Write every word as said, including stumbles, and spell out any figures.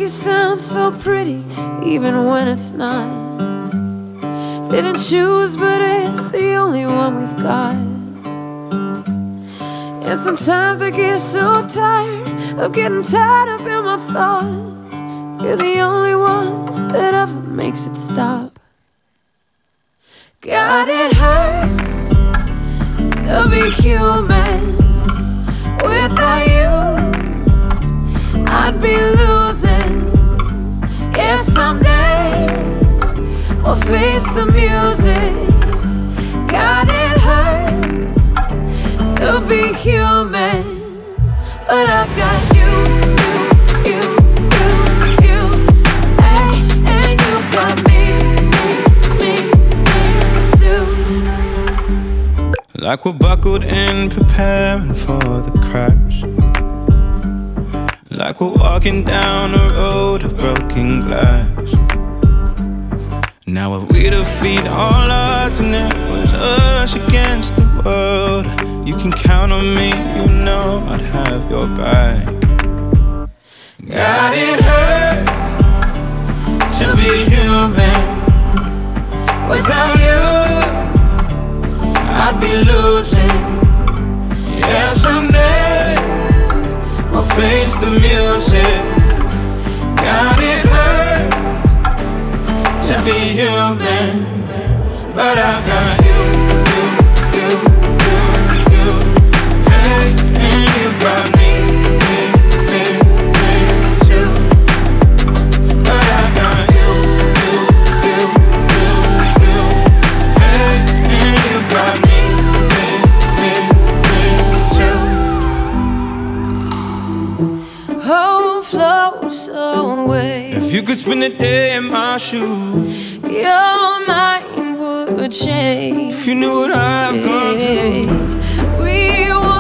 it sound so pretty, even when it's not. Didn't choose, but it's the only one we've got. And sometimes I get so tired of getting tied up in my thoughts. You're the only one that ever makes it stop. God, it hurts to be human. Without you, I'd be losing. Yeah, someday we'll face the music. God, it hurts to be human, but I've got you, you, you, you, you, hey, and you've got me, me, me, me too. Like we're buckled in, preparing for the crash. Like we're walking down a road of broken glass. Now if we defeat all odds and it was us against the world, you can count on me, you know I'd have your back. God, it hurts to be human. Without you, I'd be losing. Yeah, someday we'll face the music. God, it hurts to be human, but I've got you, you, you, you, you, hey, and you've got me, me, me, me too. But I've got you, you, you, you, you, hey, and you've got me, me, me, me too. Oh, floats away. If you could spend a day in my shoes, your mind would change. if you knew what I've gone through, we